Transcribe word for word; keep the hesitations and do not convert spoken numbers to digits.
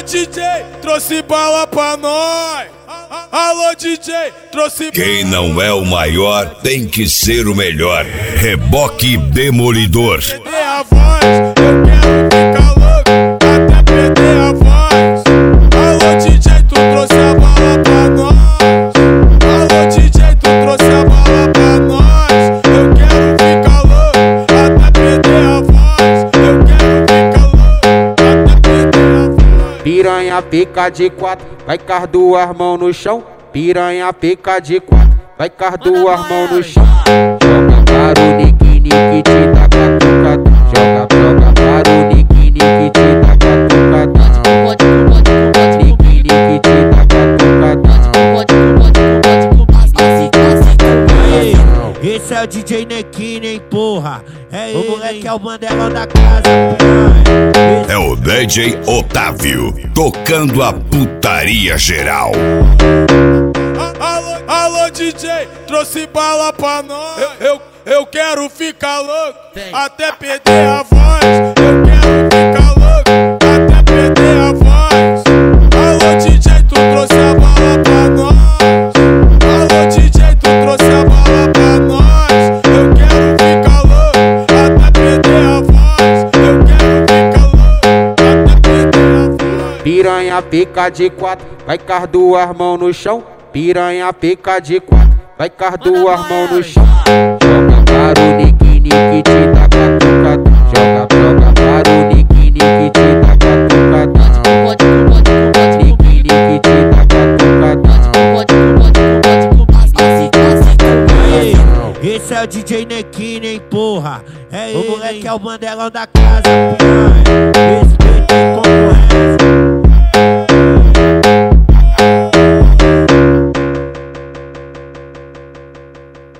D J, trouxe bala pra nós. Alô D J, trouxe. Quem não é o maior tem que ser o melhor. Reboque Demolidor. Perder a voz, eu quero ficar louco até perder a voz. Alô D J, tu trouxe a bala pra nós. Alô D J, tu trouxe a bala pra nós. Eu quero ficar louco até perder a voz. Eu quero ficar louco até perder a voz. Piranha pica de quatro, vai com as duas mãos no chão. Piranha pica de quatro, vai com as duas mãos no chão. Joga para o nique, nique, te dá catucada. Joga, joga para o nique, nique, te dá catucada. Nique, nique, te dá catucada. Esse é o D J Nequine, porra. É o moleque, é o Mandelão da casa. É o D J Otávio, tocando a putaria geral. Alô, alô D J, trouxe bala pra nós. Eu, eu, eu quero ficar louco até perder a voz. Eu quero ficar louco até perder a voz. Alô D J, tu trouxe a bala pra nós. Alô D J, tu trouxe a bala pra nós. Eu quero ficar louco até perder a voz. Eu quero ficar louco até perder a voz. Piranha pica de quatro, vai com as duas mãos no chão. Piranha pica de quatro, vai com as duas mãos no chão. Joga para o nique, nique, te dá catucada. Joga, joga para o nique, nique, te dá catucada. Nique, nique, te dá catucada. Esse é o D J Nequine, porra. É o moleque, é o Mandelão da casa. Respeita e